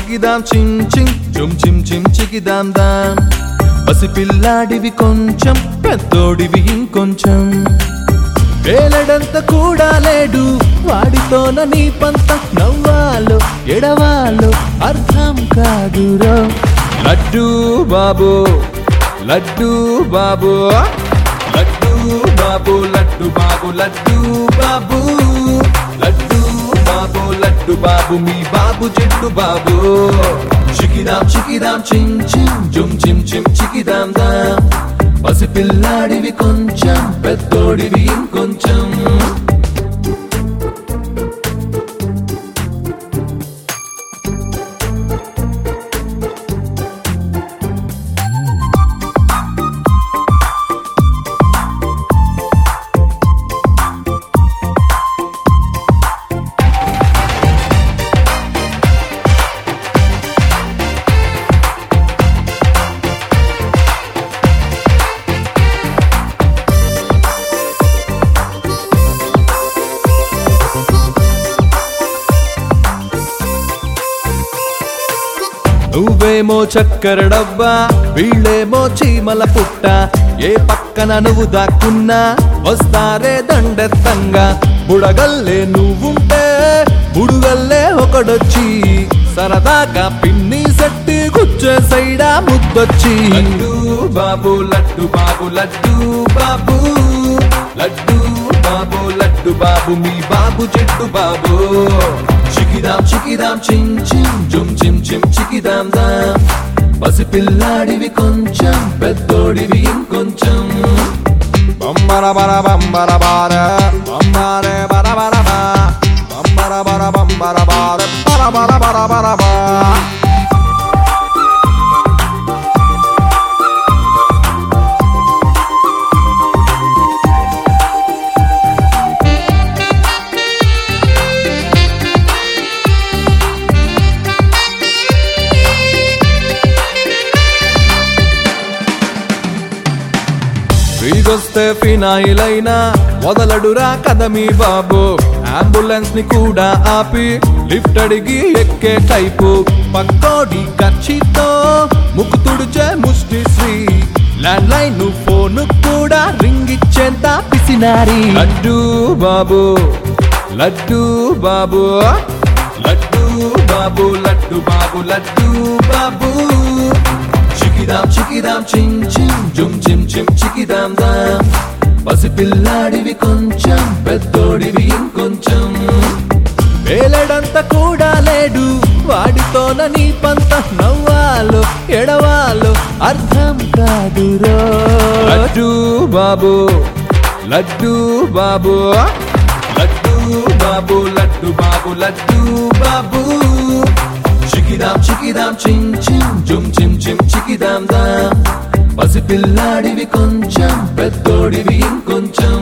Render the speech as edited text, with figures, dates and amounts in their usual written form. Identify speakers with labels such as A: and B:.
A: చికిదాం చిం చిం చుం చిం చిం చికిదాం దాం పసి పిల్లాడివి కొంచెం పెద్దోడివి ఇంకొంచెం వేలడంత కూడా లేడు వాడితోన నీ పంత నవ్వాలో ఎడవాలో అర్థం కాదురో లడ్డూ బాబు లడ్డూ బాబు లడ్డూ బాబు లడ్డు బాబు లడ్డూ బాబు లడ్డూ బాబు లడ్డు బాబు మీ బాబు చెట్టు బాబు చికిదాం చికిదాం చిం చిం జుం చిం చిం చికిదాం దాం పసి పిల్లాడివి కొంచెం పెద్దోడివి ఇంకొంచెం నువ్వేమో చక్కెర డబ్బా వీళ్ళేమో చీమల పుట్ట ఏ పక్కన నువ్వు దాక్కున్నా వస్తారే దండెత్తంగా బుడగల్లే నువ్వుంటే బుడుగల్లే ఒకడొచ్చి సరదాగా పిన్ని సెట్టి గుచ్చే సైడా ముద్దొచ్చి లడ్డూ బాబు లడ్డు బాబు లడ్డూ బాబు లడ్డూ బాబు లడ్డు బాబు మీ బాబు చెట్టు బాబు చికిదాం చికిదాం చిం చిం జుం చిం చిం చికిదాం దాం పసి పిల్లాడివి కొంచెం పెద్దోడివి ఇంకొంచెం బంబర బర బంబర బార బంబరే బర బర బా బంబర బర బంబర బార బర బర బర బర బా వీగొస్తే ఫినాయిల్ అయినా వదలడురా కదమీ బాబు అంబులెన్స్ ని కూడా ఆపి లిఫ్ట్ అడిగి ఎక్కే టైపు పక్కోడి ఖర్చితో ముక్కు తుడిచే ముష్టి శ్రీ ల్యాండ్ లైన్ ఫోన్ కూడా రింగ్ ఇచ్చేంత పిసినారి లడ్డూ బాబు లడ్డూ బాబు లడ్డూ బాబు లడ్డు బాబు లడ్డూ బాబు చికిదాం చికిదాం చిం చిం జుం చిం చిం చికిదాం దాం పసి పిల్లాడివి కొంచెం పెద్దోడివి ఇంకొంచెం వేలడంత కూడా లేడు వాడితోన నీ పంత నవ్వాలో ఎడవాలో అర్థం కాదురో లడ్డూ బాబు లడ్డూ బాబు లడ్డూ బాబు లడ్డు బాబు లడ్డూ బాబు చికిదాం చికిదాం చిం చిం జుం చిం చిం చికిదాం దాం పసి పిల్లాడివి కొంచెం పెద్దోడివి ఇంకొంచెం